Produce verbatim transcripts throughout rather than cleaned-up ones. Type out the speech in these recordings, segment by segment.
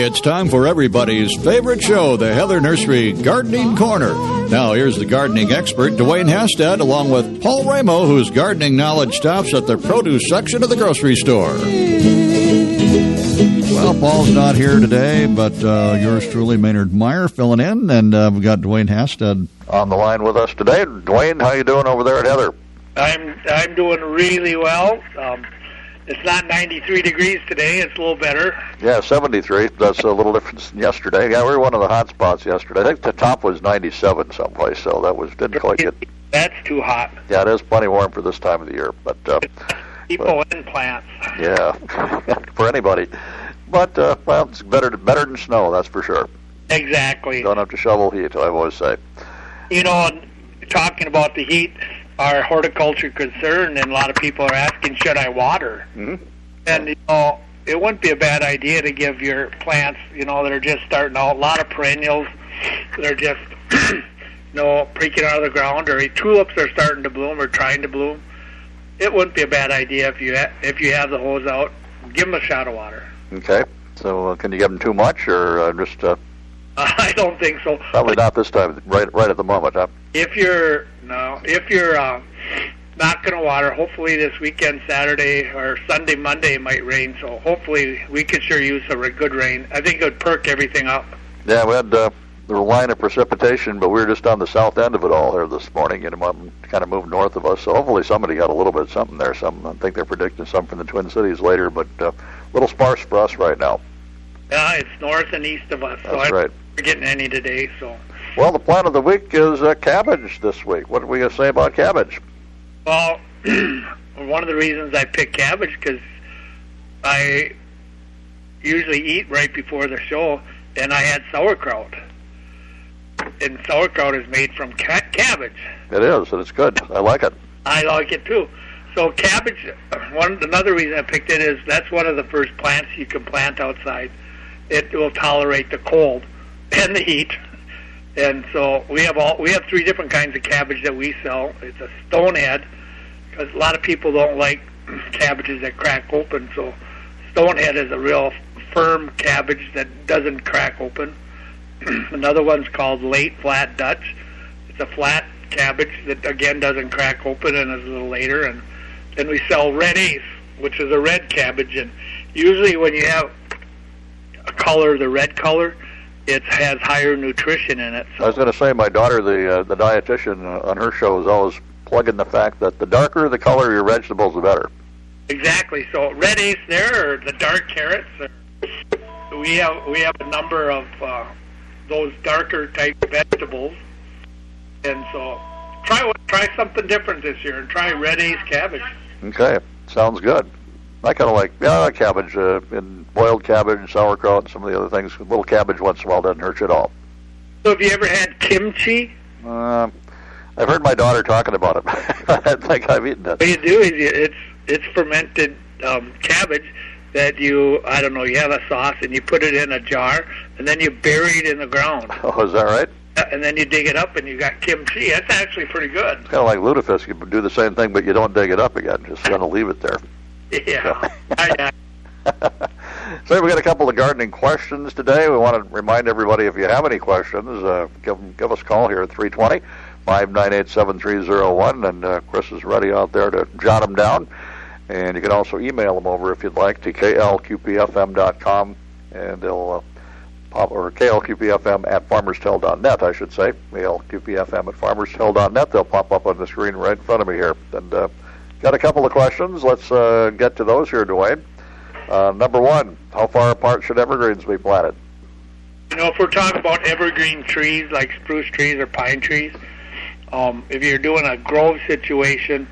It's time for everybody's favorite show, the Heather Nursery Gardening Corner. Now, here's the gardening expert, Dwayne Hastad, along with Paul Ramo, whose gardening knowledge stops at the produce section of the grocery store. Well, Paul's not here today, but uh, yours truly, Maynard Meyer, filling in, and uh, we've got Dwayne Hastad on the line with us today. Dwayne, how you doing over there at Heather? I'm I'm doing really well. Um, it's not ninety-three degrees today. It's a little better. Yeah, seventy-three. That's a little different than yesterday. Yeah, we were one of the hot spots yesterday. I think the top was ninety-seven someplace, so that was didn't quite get. That's too hot. Yeah, it is plenty warm for this time of the year, but uh, people and plants. Yeah, for anybody. But uh, well, it's better better than snow, that's for sure. Exactly. You don't have to shovel heat, I always say. You know, talking about the heat, our horticulture concern, and a lot of people are asking, should I water? Mm-hmm. And, you know, it wouldn't be a bad idea to give your plants, you know, that are just starting out, a lot of perennials that are just, you know, breaking out of the ground, or tulips are starting to bloom or trying to bloom. It wouldn't be a bad idea if you ha- if you have the hose out, give them a shot of water. Okay. So uh, can you give them too much, or uh, just... Uh, I don't think so. Probably not this time, right right at the moment, huh? If you're, no, if you're uh, not going to water, hopefully this weekend, Saturday, or Sunday, Monday, it might rain, so hopefully we could sure use a good rain. I think it would perk everything up. Yeah, we had uh, the line of precipitation, but we were just on the south end of it all here this morning, and it kind of moved north of us, so hopefully somebody got a little bit of something there. Some, I think they're predicting some from the Twin Cities later, but uh, a little sparse for us right now. Yeah, it's north and east of us, so That's I'm right. not getting any today. So. Well, the plant of the week is uh, cabbage this week. What are we going to say about cabbage? Well, one of the reasons I pick cabbage, because I usually eat right before the show, and I had sauerkraut. And sauerkraut is made from ca- cabbage. It is, and it's good. I like it. I like it, too. So cabbage, one another reason I picked it is that's one of the first plants you can plant outside. It will tolerate the cold and the heat. And so we have all we have three different kinds of cabbage that we sell. It's a stonehead, because a lot of people don't like cabbages that crack open. So stonehead is a real firm cabbage that doesn't crack open. Another one's called late flat Dutch. It's a flat cabbage that again doesn't crack open and is a little later. And then we sell red ace, which is a red cabbage. And usually when you have a color, the red color, it has higher nutrition in it. So. I was going to say, my daughter, the uh, the dietitian uh, on her show, is always plugging the fact that the darker the color of your vegetables, the better. Exactly. So red ace there, or the dark carrots. Or we have we have a number of uh, those darker type vegetables, and so try try something different this year and try red ace cabbage. Okay, sounds good. I kind of like, yeah, I like cabbage, uh, and boiled cabbage, sauerkraut, and some of the other things. A little cabbage once in a while doesn't hurt you at all. So have you ever had kimchi? Uh, I've heard my daughter talking about it. I think I've eaten it. What you do is you, it's it's fermented um, cabbage that you, I don't know, you have a sauce and you put it in a jar and then you bury it in the ground. Oh, is that right? And then you dig it up and you got kimchi. That's actually pretty good. It's kind of like lutefisk. You do the same thing, but you don't dig it up again. Just kind of leave it there. Yeah. I, I, so we've got a couple of gardening questions today. We want to remind everybody, if you have any questions, uh, give, give us a call here at three two zero, five nine eight, seven three zero one, and uh, Chris is ready out there to jot them down. And you can also email them over if you'd like to k l q p f m dot com, and they'll uh, pop, or k l q p f m at farmers tell dot net, I should say. k l q p f m at farmers tell dot net. They'll pop up on the screen right in front of me here. And uh, got a couple of questions. Let's uh, get to those here, Dwayne. Uh, number one, how far apart should evergreens be planted? You know, if we're talking about evergreen trees like spruce trees or pine trees, um, if you're doing a grove situation,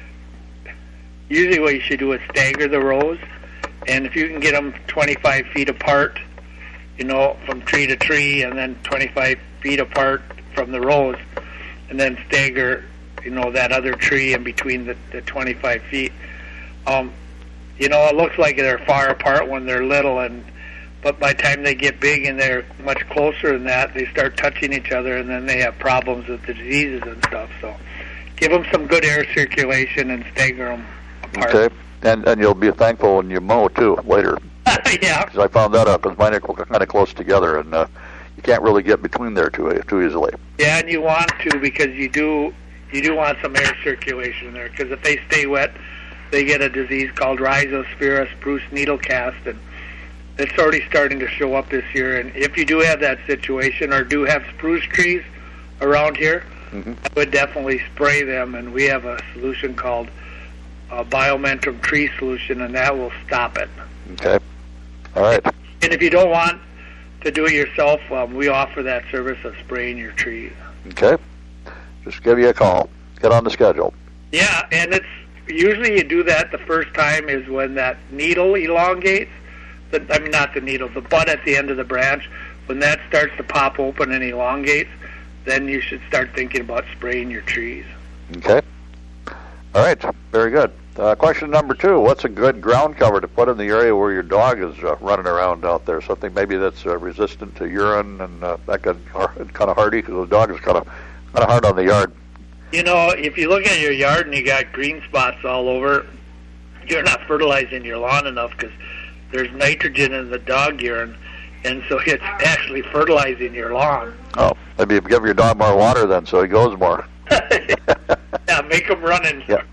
usually what you should do is stagger the rows. And if you can get them twenty-five feet apart, you know, from tree to tree, and then twenty-five feet apart from the rows, and then stagger, you know, that other tree in between the, the twenty-five feet. Um, you know, it looks like they're far apart when they're little, and but by the time they get big and they're much closer than that, they start touching each other, and then they have problems with the diseases and stuff. So give them some good air circulation and stagger them apart. Okay, and and you'll be thankful when you mow, too, later. Yeah. Because I found that out because mine are kind of close together, and uh, you can't really get between there too too easily. Yeah, and you want to because you do you do want some air circulation in there. Because if they stay wet, they get a disease called Rhizosphere spruce needle cast, and it's already starting to show up this year. And if you do have that situation or do have spruce trees around here, mm-hmm. I would definitely spray them. And we have a solution called uh, Biomentum Tree Solution, and that will stop it. Okay. All right. And if you don't want to do it yourself, um, we offer that service of spraying your trees. Okay. Just give you a call. Get on the schedule. Yeah, and it's usually you do that the first time is when that needle elongates. The, I mean, not the needle, the bud at the end of the branch. When that starts to pop open and elongates, then you should start thinking about spraying your trees. Okay. All right. Very good. Uh, question number two, what's a good ground cover to put in the area where your dog is uh, running around out there? Something maybe that's uh, resistant to urine and uh, that kind of, kind of hardy because the dog is kind of, kind of hard on the yard. You know, if you look at your yard and you got green spots all over, you're not fertilizing your lawn enough because there's nitrogen in the dog urine, and so it's actually fertilizing your lawn. Oh, maybe give your dog more water then so he goes more. Yeah, make him run in. Yeah.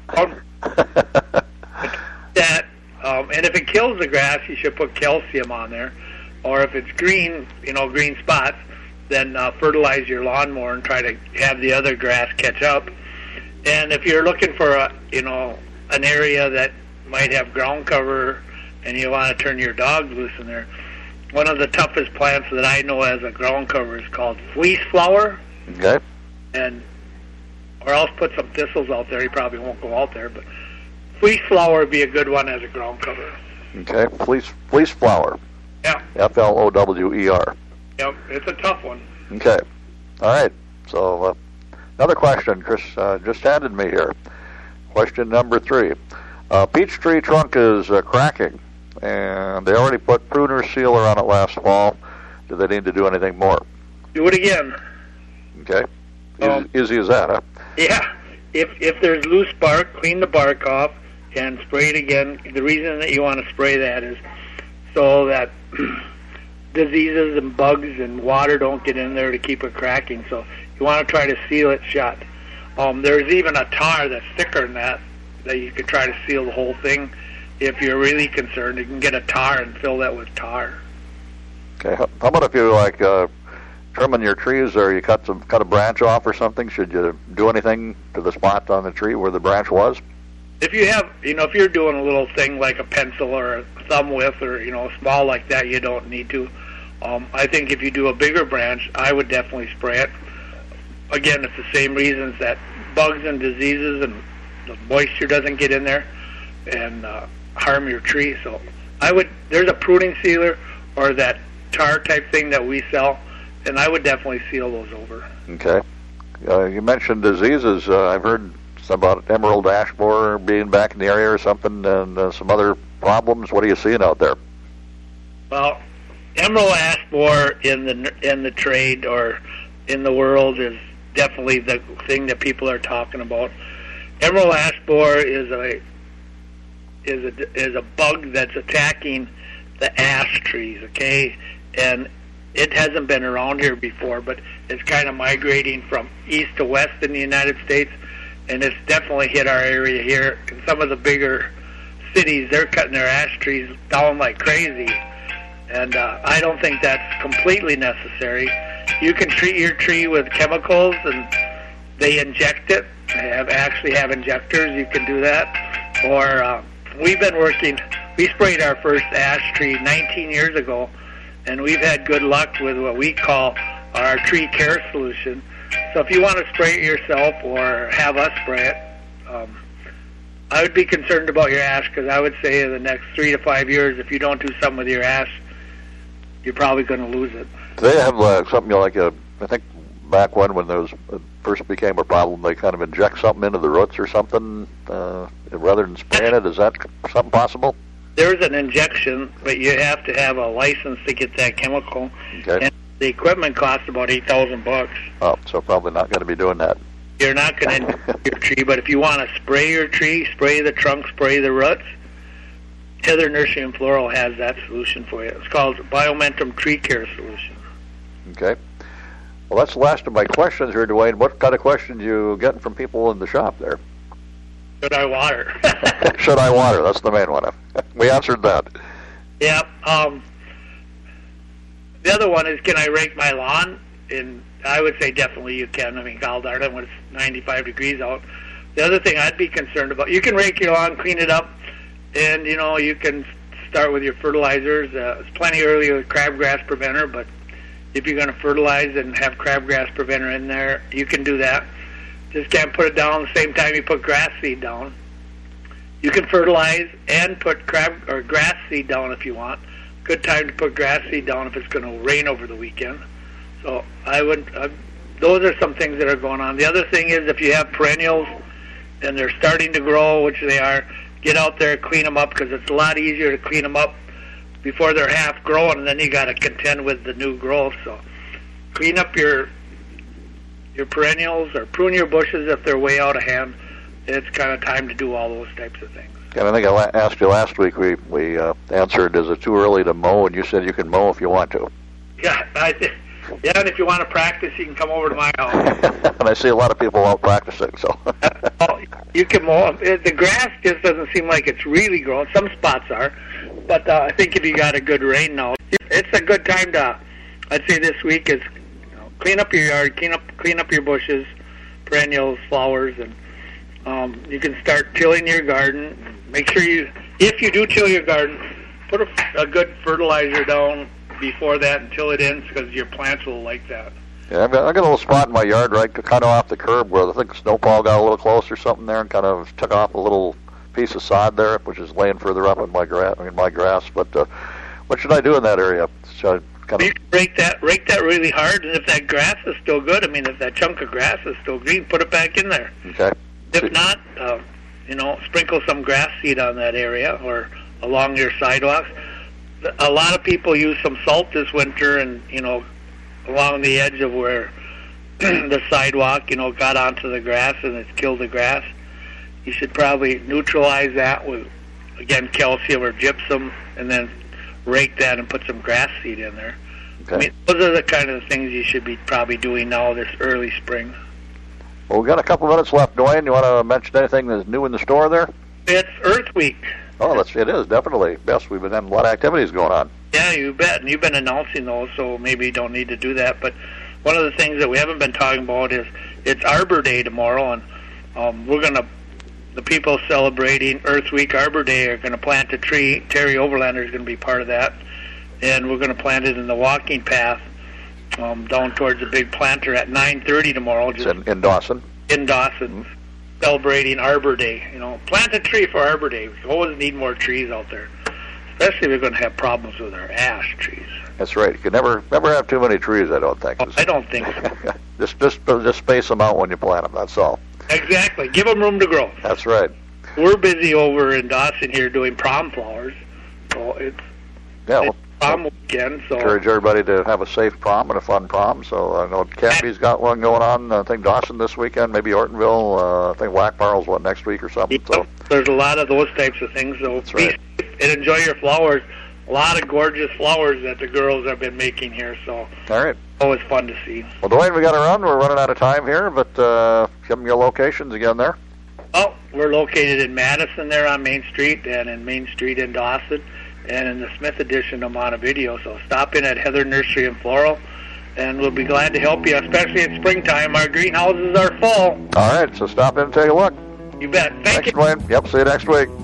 that, um, and if it kills the grass, you should put calcium on there. Or if it's green, you know, green spots, then uh, fertilize your lawn more and try to have the other grass catch up. And if you're looking for a, you know, an area that might have ground cover and you want to turn your dog loose in there, one of the toughest plants that I know as a ground cover is called fleece flower. Okay. And or else put some thistles out there. He probably won't go out there, but fleece flower would be a good one as a ground cover. Okay, fleece fleece flower. Yeah. F L O W E R. Yep, it's a tough one. Okay. All right. So uh, another question Chris uh, just handed me here. Question number three. Uh, peach tree trunk is uh, cracking, and they already put pruner sealer on it last fall. Do they need to do anything more? Do it again. Okay. Um, Easy as that, huh? Yeah. If if there's loose bark, clean the bark off and spray it again. The reason that you want to spray that is so that diseases and bugs and water don't get in there to keep it cracking. So you want to try to seal it shut. Um, there's even a tar that's thicker than that that you could try to seal the whole thing. If you're really concerned, you can get a tar and fill that with tar. Okay. How about if you like uh, trimming your trees, or you cut some cut a branch off or something? Should you do anything to the spot on the tree where the branch was? If you have, you know, if you're doing a little thing like a pencil or a thumb width or, you know, small like that, you don't need to. Um, I think if you do a bigger branch, I would definitely spray it. Again, it's the same reasons that bugs and diseases and the moisture doesn't get in there and uh, harm your tree. So I would, there's a pruning sealer or that tar type thing that we sell, and I would definitely seal those over. Okay. Uh, you mentioned diseases. Uh, I've heard about emerald ash borer being back in the area or something, and uh, some other problems. What are you seeing out there? Well, emerald ash borer in the in the trade or in the world is definitely the thing that people are talking about. Emerald ash borer is a is a is a bug that's attacking the ash trees. Okay, and it hasn't been around here before, but it's kind of migrating from east to west in the United States. And it's definitely hit our area here. In some of the bigger cities, they're cutting their ash trees down like crazy. And uh, I don't think that's completely necessary. You can treat your tree with chemicals, and they inject it. They have actually have injectors. You can do that. Or uh, we've been working. We sprayed our first ash tree nineteen years ago, and we've had good luck with what we call our tree care solution. So if you want to spray it yourself or have us spray it, um, I would be concerned about your ash, because I would say in the next three to five years, if you don't do something with your ash, you're probably going to lose it. Do they have uh, something like a, I think back when, when those first became a problem, they kind of inject something into the roots or something uh, rather than spraying it? Is that something possible? There's an injection, but you have to have a license to get that chemical. Okay. And the equipment costs about eight thousand bucks. Oh, so probably not going to be doing that. You're not going to inject your tree, but if you want to spray your tree, spray the trunk, spray the roots, Heather Nursery and Floral has that solution for you. It's called Biomentum Tree Care Solution. Okay. Well, that's the last of my questions here, Dwayne. What kind of questions you getting from people in the shop there? Should I water? Should I water? That's the main one. We answered that. Yeah. Um, the other one is, can I rake my lawn? And I would say definitely you can. I mean, God darn it, when it's ninety-five degrees out. The other thing I'd be concerned about, you can rake your lawn, clean it up, and, you know, you can start with your fertilizers. Uh, it's plenty early with crabgrass preventer, but if you're going to fertilize and have crabgrass preventer in there, you can do that. Just can't put it down the same time you put grass seed down. You can fertilize and put crab or grass seed down if you want. Good time to put grass seed down if it's going to rain over the weekend. So I would. Uh, those are some things that are going on. The other thing is, if you have perennials and they're starting to grow, which they are, get out there, clean them up, because it's a lot easier to clean them up before they're half grown, and then you got to contend with the new growth. So clean up your your perennials or prune your bushes if they're way out of hand. It's kind of time to do all those types of things. And I think I la- asked you last week, we, we uh, answered, is it too early to mow? And you said you can mow if you want to. Yeah, I th- yeah, and if you want to practice, you can come over to my house. And I see a lot of people out practicing, so. Well, you can mow. The grass just doesn't seem like it's really growing. Some spots are. But uh, I think if you got a good rain now, it's a good time to, I'd say this week is, you know, clean up your yard, clean up clean up your bushes, perennials, flowers, and um, you can start tilling your garden. Make sure you, if you do till your garden, put a, a good fertilizer down before that and till it in, because your plants will like that. Yeah, I've got, I've got a little spot in my yard right kind of off the curb where I think the snowfall got a little close or something there and kind of took off a little piece of sod there, which is laying further up in my grass. In my grass, but uh, what should I do in that area? Should I kind of you can rake that, rake that really hard, and if that grass is still good, I mean, if that chunk of grass is still green, put it back in there. Okay. If See. not, uh, you know, sprinkle some grass seed on that area or along your sidewalks. A lot of people use some salt this winter, and you know, along the edge of where the sidewalk, you know, got onto the grass and it's killed the grass. You should probably neutralize that with, again, calcium or gypsum, and then rake that and put some grass seed in there. Okay. I mean, those are the kind of things you should be probably doing now this early spring. Well, we've got a couple minutes left, Dwayne. You want to mention anything that's new in the store there? It's Earth Week. Oh, that's it is, definitely. Yes, we've been having a lot of activities going on. Yeah, you bet. And you've been announcing those, so maybe you don't need to do that. But one of the things that we haven't been talking about is it's Arbor Day tomorrow, and um, we're going to, the people celebrating Earth Week Arbor Day are going to plant a tree. Terry Overlander is going to be part of that. And we're going to plant it in the walking path um, down towards the big planter at nine thirty tomorrow. Just in, in Dawson. In Dawson, mm-hmm. Celebrating Arbor Day. You know, plant a tree for Arbor Day. We always need more trees out there, especially if we're going to have problems with our ash trees. That's right. You can never never have too many trees, I don't think. Oh, I don't think so. just, just, just space them out when you plant them, that's all. Exactly. Give them room to grow. That's right. We're busy over in Dawson here doing prom flowers. So it's, yeah, it's prom weekend. So encourage everybody to have a safe prom and a fun prom. So I know Cappy's got one going on. I think Dawson this weekend, maybe Ortonville. Uh, I think Wackbarrel's what next week or something. Yep. So there's a lot of those types of things. So that's be right. safe and enjoy your flowers. A lot of gorgeous flowers that the girls have been making here. So all right. Always fun to see. Well, Dwayne, we got to run. We're running out of time here, but uh, give them your locations again there. Oh, we're located in Madison there on Main Street, and in Main Street in Dawson, and in the Smith Edition of Montevideo. So stop in at Heather Nursery and Floral, and we'll be glad to help you, especially in springtime. Our greenhouses are full. All right, so stop in and take a look. You bet. Thank Thanks, you. Dwayne. Yep, see you next week.